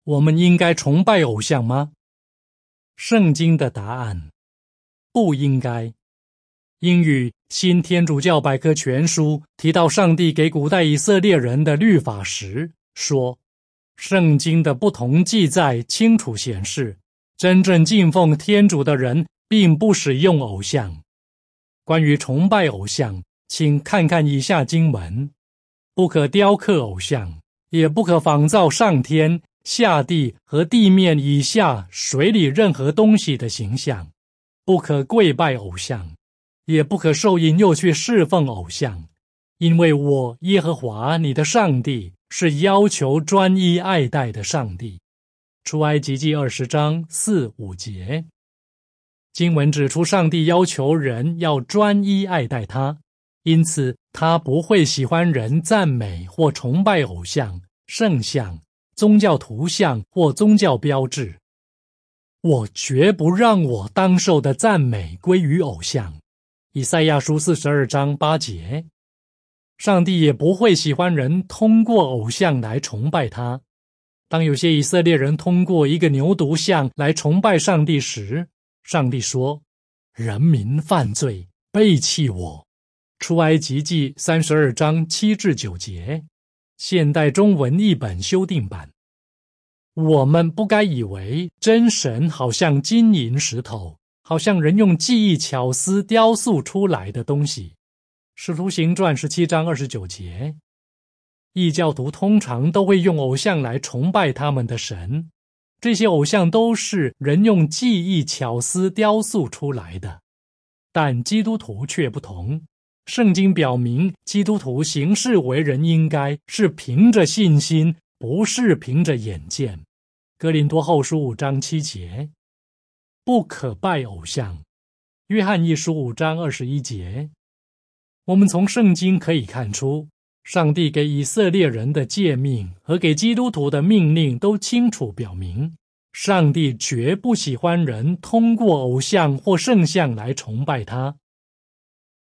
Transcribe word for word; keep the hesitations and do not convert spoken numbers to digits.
我们应该崇拜偶像吗？圣经的答案：不应该。英语新天主教百科全书提到上帝给古代以色列人的律法时说，圣经的不同记载清楚显示，真正敬奉天主的人并不使用偶像。关于崇拜偶像，请看看以下经文：不可雕刻偶像，也不可仿造上天、下地和地面以下水里任何东西的形象，不可跪拜偶像，也不可受引诱去侍奉偶像，因为我耶和华你的上帝是要求专一爱戴的上帝。出埃及记二十章四五节。经文指出，上帝要求人要专一爱戴他，因此他不会喜欢人赞美或崇拜偶像、圣像、宗教图像或宗教标志。我绝不让我当受的赞美归于偶像。以赛亚书四十二章八节。上帝也不会喜欢人通过偶像来崇拜他。当有些以色列人通过一个牛犊像来崇拜上帝时，上帝说：人民犯罪，背弃我。出埃及记三十二章七至九节。现代中文译本修订版。我们不该以为真神好像金银石头，好像人用技艺巧思雕塑出来的东西。使徒行传十七章二十九节。异教徒通常都会用偶像来崇拜他们的神，这些偶像都是人用技艺巧思雕塑出来的。但基督徒却不同，圣经表明基督徒行事为人应该是凭着信心，不是凭着眼见。哥林多后书五章七节。不可拜偶像。约翰一书五章二十一节。我们从圣经可以看出，上帝给以色列人的诫命和给基督徒的命令都清楚表明，上帝绝不喜欢人通过偶像或圣像来崇拜他。